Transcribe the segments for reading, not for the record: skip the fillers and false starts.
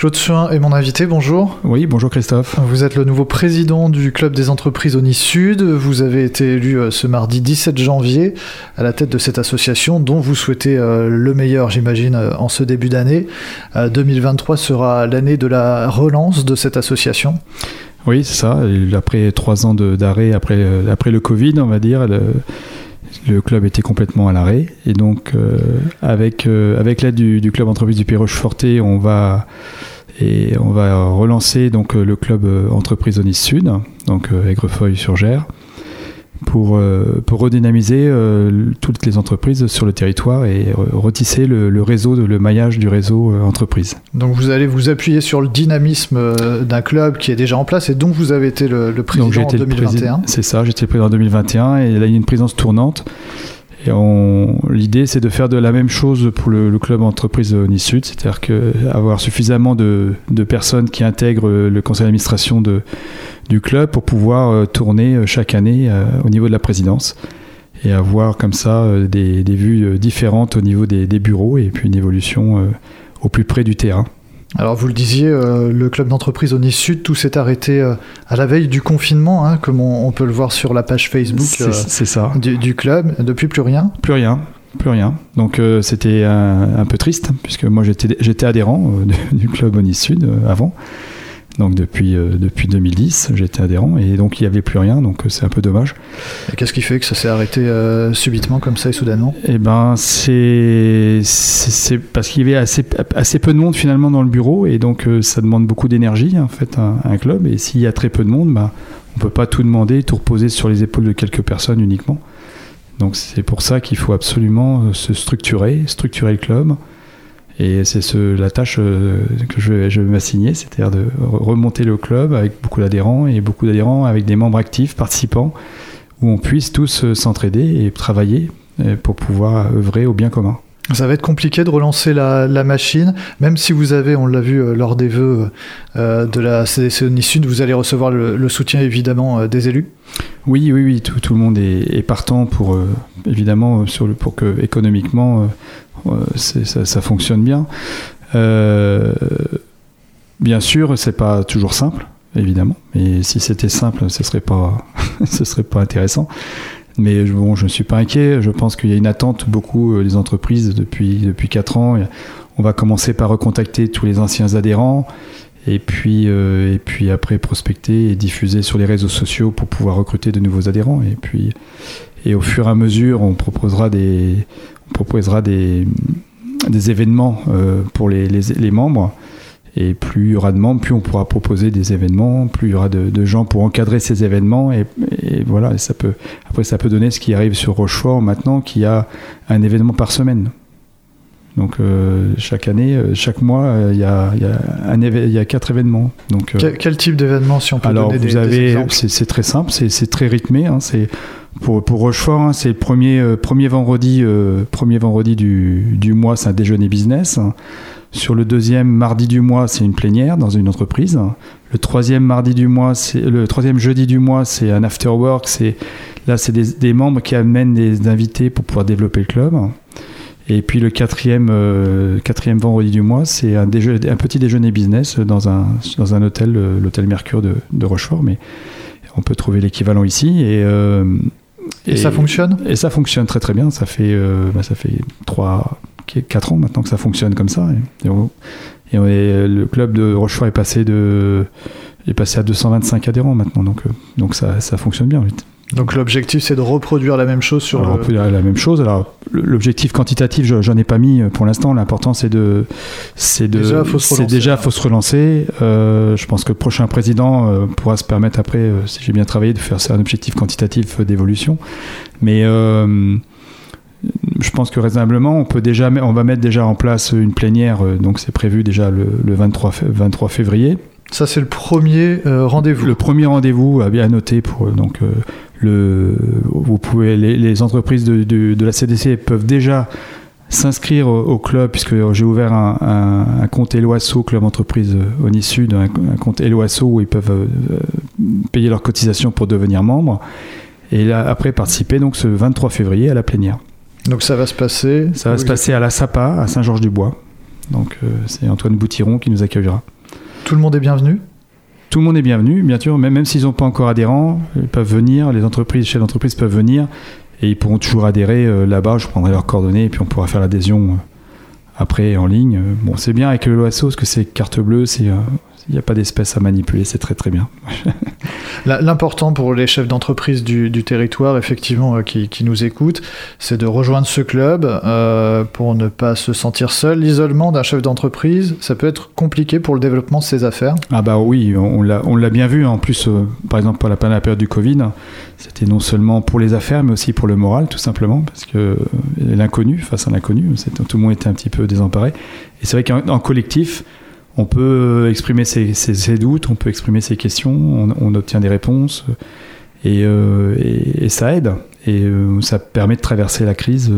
Claude Suin est mon invité, bonjour. Oui, bonjour Christophe. Vous êtes le nouveau président du Club des entreprises Aunis Sud. Vous avez été élu ce mardi 17 janvier à la tête de cette association dont vous souhaitez le meilleur, j'imagine, en ce début d'année. 2023 sera l'année de la relance de cette association. Oui, c'est ça. Après 3 ans d'arrêt, après le Covid, on va dire, le club était complètement à l'arrêt. Et donc, avec l'aide du club entreprise du Pays Rocheforté, on va relancer donc le club entreprise Aunis Sud, donc Aigrefeuille-sur-Gers, pour redynamiser toutes les entreprises sur le territoire et retisser le maillage du réseau entreprise. Donc vous allez vous appuyer sur le dynamisme d'un club qui est déjà en place et dont vous avez été le président en 2021. C'est ça, j'étais le président en 2021 et là il y a une présidence tournante. Et l'idée, c'est de faire de la même chose pour le club entreprise Aunis Sud, c'est-à-dire avoir suffisamment de personnes qui intègrent le conseil d'administration du club pour pouvoir tourner chaque année au niveau de la présidence et avoir comme ça des vues différentes au niveau des bureaux et puis une évolution au plus près du terrain. Alors vous le disiez, le club d'entreprise Aunis Sud, tout s'est arrêté à la veille du confinement, hein, comme on peut le voir sur la page Facebook c'est ça. Du club. Depuis, plus rien. Plus rien. Donc c'était un peu triste, puisque moi j'étais adhérent du club Aunis Sud avant. Donc depuis 2010, j'étais adhérent et donc il n'y avait plus rien, donc c'est un peu dommage. Et qu'est-ce qui fait que ça s'est arrêté subitement comme ça et soudainement ? Eh ben c'est parce qu'il y avait assez peu de monde finalement dans le bureau et donc ça demande beaucoup d'énergie en fait un club, et s'il y a très peu de monde, on peut pas tout demander, tout reposer sur les épaules de quelques personnes uniquement. Donc c'est pour ça qu'il faut absolument se structurer le club. Et c'est la tâche que je vais m'assigner, c'est-à-dire de remonter le club avec beaucoup d'adhérents avec des membres actifs, participants, où on puisse tous s'entraider et travailler pour pouvoir œuvrer au bien commun. Ça va être compliqué de relancer la machine, même si vous avez, on l'a vu lors des vœux de la CDC Aunis Sud, vous allez recevoir le soutien évidemment des élus. Oui, tout le monde est partant pour évidemment pour que économiquement ça fonctionne bien. Bien sûr, c'est pas toujours simple, évidemment, mais si c'était simple, ce serait pas intéressant. Mais bon, je ne suis pas inquiet. Je pense qu'il y a une attente beaucoup des entreprises depuis 4 ans. On va commencer par recontacter tous les anciens adhérents et puis après prospecter et diffuser sur les réseaux sociaux pour pouvoir recruter de nouveaux adhérents. Et au fur et à mesure, on proposera des événements pour les membres. Et plus il y aura de membres, plus on pourra proposer des événements, plus il y aura de gens pour encadrer ces événements. Et voilà, ça peut donner ce qui arrive sur Rochefort maintenant, qui a un événement par semaine. Donc chaque année, chaque mois, il y a 4 événements. Donc, quel type d'événement, si on peut donner des exemples ? C'est très simple, c'est très rythmé. Hein, pour Rochefort, hein, c'est le premier vendredi du mois, c'est un déjeuner business. Sur le 2e mardi du mois, c'est une plénière dans une entreprise. Le 3e jeudi du mois, c'est un after work. C'est des membres qui amènent des invités pour pouvoir développer le club. Et puis le 4e vendredi du mois, c'est un petit déjeuner business dans un hôtel, l'hôtel Mercure de Rochefort. Mais on peut trouver l'équivalent ici. Et ça fonctionne ? Et ça fonctionne très très bien. Ça fait 4 ans maintenant que ça fonctionne comme ça. Et le club de Rochefort est passé à 225 adhérents maintenant. Donc ça fonctionne bien. Vite. Donc l'objectif, c'est de reproduire la même chose reproduire la même chose. Alors l'objectif quantitatif, j'en ai pas mis pour l'instant. L'important, faut se relancer. Je pense que le prochain président pourra se permettre après, si j'ai bien travaillé, de faire un objectif quantitatif d'évolution. Mais je pense que raisonnablement, on va mettre déjà en place une plénière. Donc c'est prévu déjà le 23 février. Ça, c'est le premier rendez-vous. Le premier rendez-vous à bien noter pour vous pouvez les entreprises de la CDC peuvent déjà s'inscrire au club, puisque j'ai ouvert un compte Helloasso, Club Entreprise Aunis Sud, un compte Helloasso où ils peuvent payer leurs cotisations pour devenir membres. Et là, après participer donc ce 23 février à la plénière. Donc ça va se passer à la SAPA, à Saint-Georges-du-Bois. Donc c'est Antoine Boutiron qui nous accueillera. Tout le monde est bienvenu ? Tout le monde est bienvenu, bien sûr, même s'ils n'ont pas encore adhérents, ils peuvent venir, les chefs d'entreprise peuvent venir et ils pourront toujours adhérer là-bas, je prendrai leurs coordonnées et puis on pourra faire l'adhésion après en ligne. Bon, c'est bien avec le LOASO parce que c'est carte bleue, il n'y a pas d'espèces à manipuler, c'est très très bien. L'important pour les chefs d'entreprise du territoire, effectivement, qui nous écoutent, c'est de rejoindre ce club pour ne pas se sentir seul. L'isolement d'un chef d'entreprise, ça peut être compliqué pour le développement de ses affaires. Ah bah oui, on l'a bien vu. En plus, par exemple, pendant la période du Covid, c'était non seulement pour les affaires, mais aussi pour le moral, tout simplement, parce que l'inconnu, face à l'inconnu, tout le monde était un petit peu désemparé. Et c'est vrai qu'en collectif, on peut exprimer ses doutes, on peut exprimer ses questions, on obtient des réponses et ça aide. Et ça permet de traverser la crise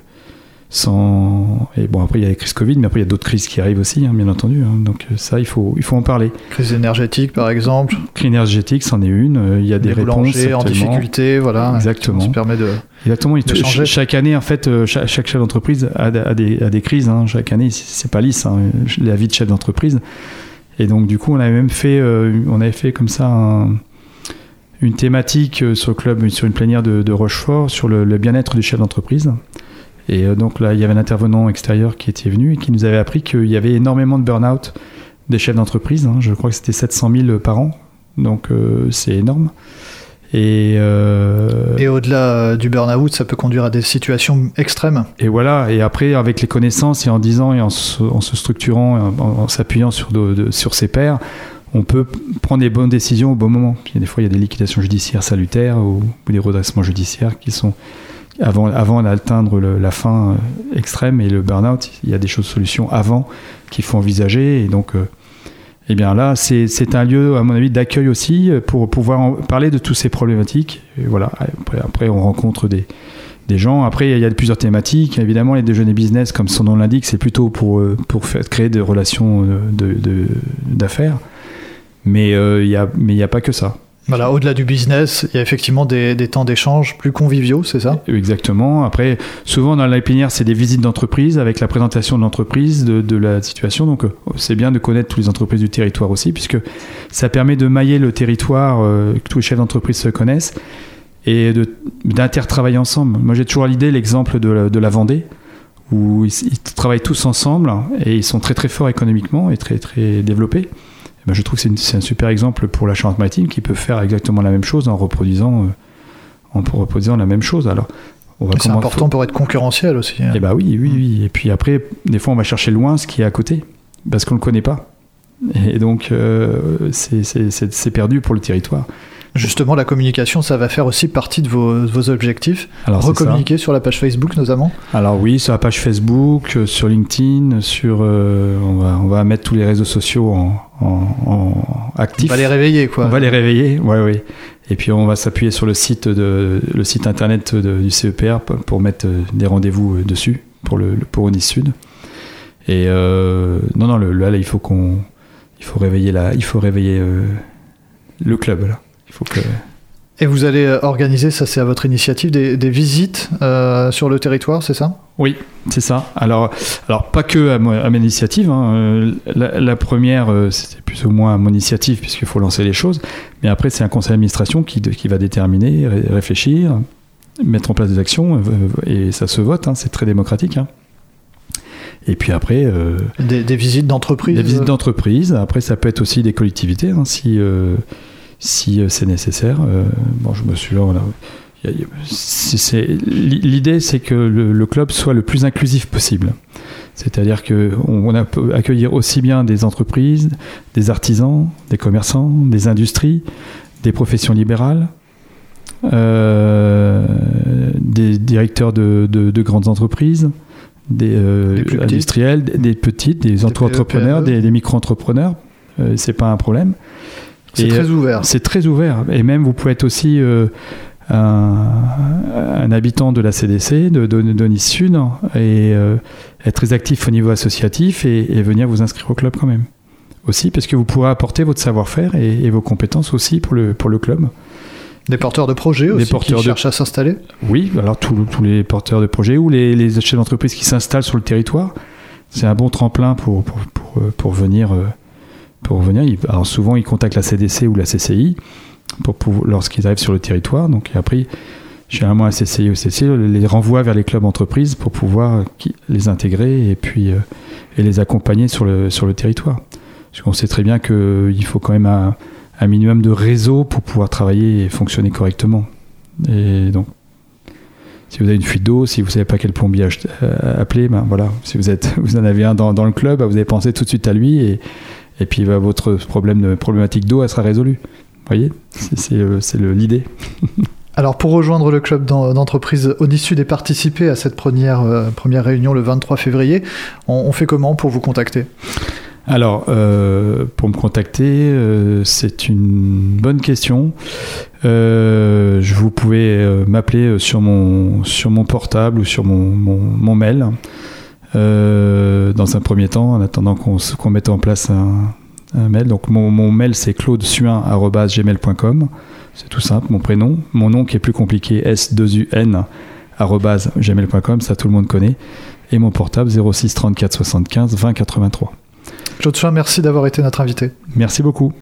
sans... Et bon, après, il y a les crises Covid, mais après, il y a d'autres crises qui arrivent aussi, bien entendu. Donc ça, il faut en parler. Crise énergétique, par exemple. Crise énergétique, c'en est une. Il y a des réponses. En difficulté, voilà. Exactement. Ça permet de... Exactement. Chaque année, en fait, chaque chef d'entreprise a des crises. Chaque année, c'est pas lisse, la vie de chef d'entreprise. Et donc, du coup, on avait fait comme ça une thématique sur le club, sur une plénière de Rochefort, sur le bien-être du chef d'entreprise. Et donc là, il y avait un intervenant extérieur qui était venu et qui nous avait appris qu'il y avait énormément de burn-out des chefs d'entreprise. Je crois que c'était 700 000 par an. Donc, c'est énorme. Et au-delà du burn-out, ça peut conduire à des situations extrêmes. Et voilà, et après, avec les connaissances et en disant et en se structurant, en s'appuyant sur ses pairs, on peut prendre des bonnes décisions au bon moment. Puis, des fois, il y a des liquidations judiciaires salutaires ou des redressements judiciaires qui sont avant d'atteindre la fin extrême et le burn-out. Il y a des solutions avant qu'il faut envisager. Et donc... Eh bien là, c'est un lieu, à mon avis, d'accueil aussi pour pouvoir parler de toutes ces problématiques. Et voilà. Après, on rencontre des gens. Après, il y a plusieurs thématiques. Évidemment, les déjeuners business, comme son nom l'indique, c'est plutôt pour créer des relations d'affaires. Mais il y a pas que ça. Voilà, au-delà du business, il y a effectivement des temps d'échange plus conviviaux, c'est ça ? Exactement. Après, souvent dans la plénière, c'est des visites d'entreprise avec la présentation de l'entreprise, de la situation. Donc, c'est bien de connaître toutes les entreprises du territoire aussi, puisque ça permet de mailler le territoire, que tous les chefs d'entreprise se connaissent, et d'intertravailler ensemble. Moi, j'ai toujours l'exemple de la Vendée, où ils travaillent tous ensemble, et ils sont très très forts économiquement et très très développés. Je trouve que c'est un super exemple pour la Charente-Maritime qui peut faire exactement la même chose en reproduisant la même chose. Alors, c'est important pour être concurrentiel aussi. Eh bah oui. Et puis après, des fois, on va chercher loin ce qui est à côté parce qu'on le connaît pas. Et donc, c'est perdu pour le territoire. Justement, la communication, ça va faire aussi partie de vos objectifs. Alors, recommuniquer sur la page Facebook notamment. Alors oui, sur la page Facebook, sur LinkedIn, on va mettre tous les réseaux sociaux en actifs. On va les réveiller, quoi. On va les réveiller, oui. Et puis on va s'appuyer sur le site internet du CEPR pour mettre des rendez-vous dessus pour Nice Sud. Et là, il faut réveiller le club là. Et vous allez organiser, ça c'est à votre initiative, des visites sur le territoire, c'est ça ? Oui, c'est ça. Alors pas que à mon initiative. La première, c'était plus ou moins à mon initiative puisqu'il faut lancer les choses. Mais après, c'est un conseil d'administration qui va déterminer, réfléchir, mettre en place des actions et ça se vote. C'est très démocratique. Et puis après... Des visites d'entreprise. Des visites d'entreprise. Après, ça peut être aussi des collectivités si c'est nécessaire. Je me suis là. L'idée, c'est que le club soit le plus inclusif possible. C'est-à-dire qu'on peut accueillir aussi bien des entreprises, des artisans, des commerçants, des industries, des professions libérales, des directeurs de grandes entreprises, des industriels, des petites, des entrepreneurs, des micro-entrepreneurs. C'est pas un problème. C'est très ouvert. C'est très ouvert. Et même, vous pouvez être aussi un habitant de la CDC, de Nice Sud, et être très actif au niveau associatif et venir vous inscrire au club quand même. Aussi, parce que vous pourrez apporter votre savoir-faire et vos compétences aussi pour le club. Des porteurs de projets aussi qui cherchent à s'installer ? Oui, alors tous les porteurs de projets ou les chefs d'entreprise qui s'installent sur le territoire. c'est un bon tremplin pour venir. Alors souvent, ils contactent la CDC ou la CCI lorsqu'ils arrivent sur le territoire. Donc après, généralement, la CCI ou CCI les renvoie vers les clubs entreprises pour pouvoir les intégrer et puis et les accompagner sur le territoire. Parce qu'on sait très bien qu'il faut quand même un minimum de réseau pour pouvoir travailler et fonctionner correctement. Et donc, si vous avez une fuite d'eau, si vous ne savez pas quel plombier appeler, ben voilà. Si vous en avez un dans le club, ben vous avez pensé tout de suite à lui et puis ben, votre problématique d'eau, elle sera résolue. Vous voyez, c'est l'idée. Alors pour rejoindre le club d'entreprise Onisud et participer à cette première réunion le 23 février, on fait comment pour vous contacter ? Alors, pour me contacter, c'est une bonne question. Vous pouvez m'appeler sur mon portable ou sur mon mail. Dans un premier temps, en attendant qu'on mette en place un mail. Donc mon mail, c'est claudesuin@gmail.com. C'est tout simple, mon prénom. Mon nom qui est plus compliqué, s2un@gmail.com, ça tout le monde connaît. Et mon portable, 06 34 75 20 83. Claude Suin, merci d'avoir été notre invité. Merci beaucoup.